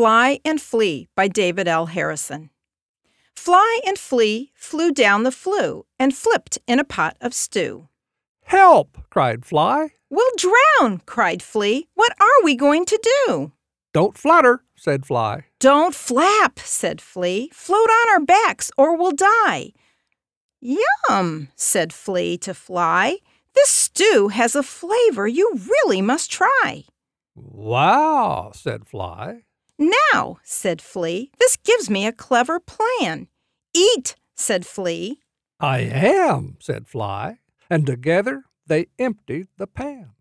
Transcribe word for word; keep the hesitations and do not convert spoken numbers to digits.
Fly and Flea by David L. Harrison. Fly and Flea flew down the flue and flipped in a pot of stew. "Help!" cried Fly. "We'll drown!" cried Flea. "What are we going to do?" "Don't flutter," said Fly. "Don't flap," said Flea. "Float on our backs or we'll die." "Yum," said Flea to Fly. "This stew has a flavor you really must try." "Wow," said Fly. "Now," said Flea, "this gives me a clever plan." "Eat," said Flea. "I am," said Fly, and together they emptied the pan.